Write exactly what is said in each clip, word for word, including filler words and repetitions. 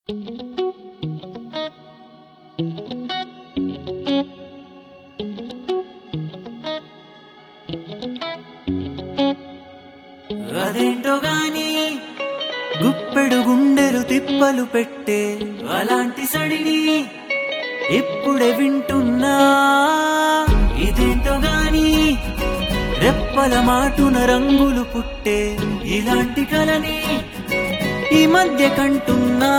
అదేంటో గాని గుప్పెడు గుండెలు తిప్పలు పెట్టే అలాంటి సడిని ఇప్పుడే వింటున్నా. ఇదేంటో గాని రెప్పల మాటున రంగులు పుట్టే ఇలాంటి కలని ఈ మధ్య కంటున్నా.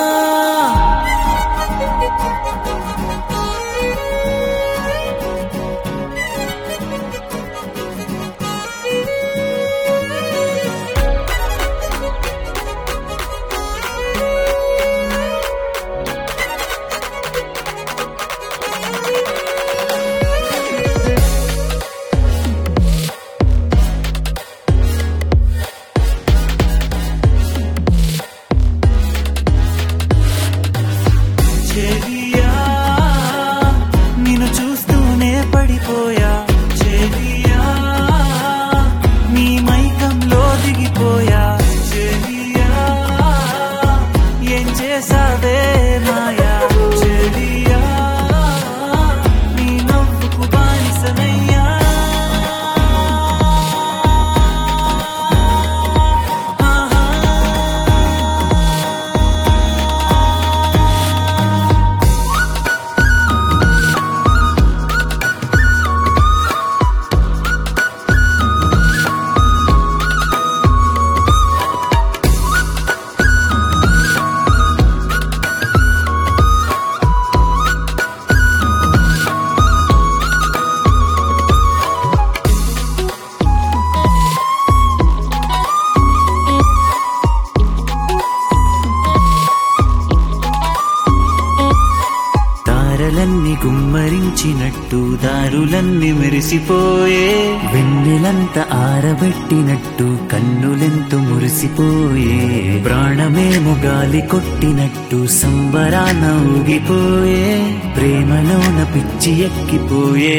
నిన్ను చూస్తూనే పడిపోయా చెలియా, నీ మైకంలో దిగిపోయా చెలియా, ఏం చేసావే మాయా చెలియా, నీ నవ్వుకు బానిసనయ్యా. తారలన్నీ గుమ్మరించినట్టు దారులన్నీ మెరిసిపోయే, వెన్నెలంత ఆరబెట్టినట్టు కన్నులెంతో మురిసిపోయే, ప్రాణమేమో గాలి కొట్టినట్టు సంబరాన ఊగిపోయే, ప్రేమలోన పిచ్చి ఎక్కిపోయే.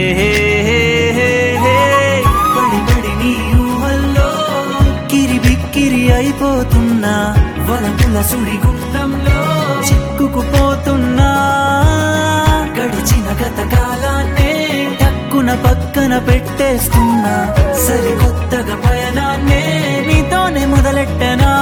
పడి పడి నీ ఊహల్లో కిరిబిక్కిరి అయిపోతున్నా, వలపుల సుడిగుండంలో చిక్కుకుపోతున్నా. గడిచిన గత కాలాన్నే టక్కున పక్కన పెట్టేస్తున్నా, సరికొత్తగా పయనాన్నే నీతోనే మొదలెట్టనా.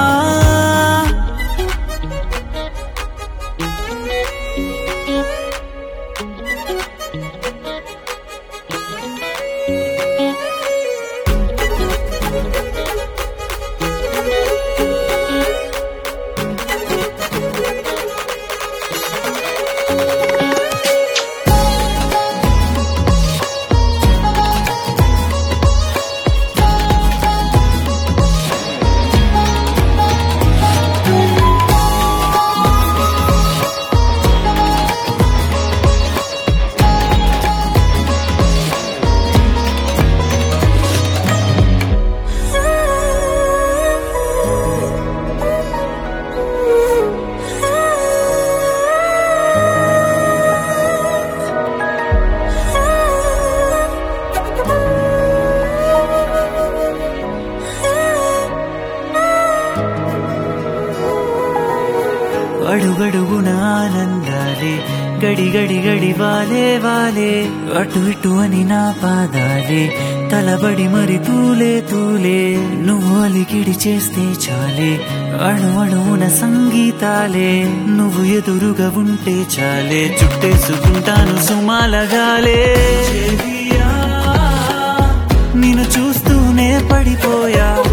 అడుగడుగున ఆనందాలే గడి గడి గడి వాలే వాలే, అటు ఇటు అని నా పాదాలే తలబడి మరి తూలే తూలే, నువ్వు అలికిడి చేస్తే చాలే అణు అణువున సంగీతాలే, నువ్వు ఎదురుగా ఉంటే చాలే చుట్టేసుకుంటాను సుమాలగాలే. నిన్ను చూస్తూనే పడిపోయా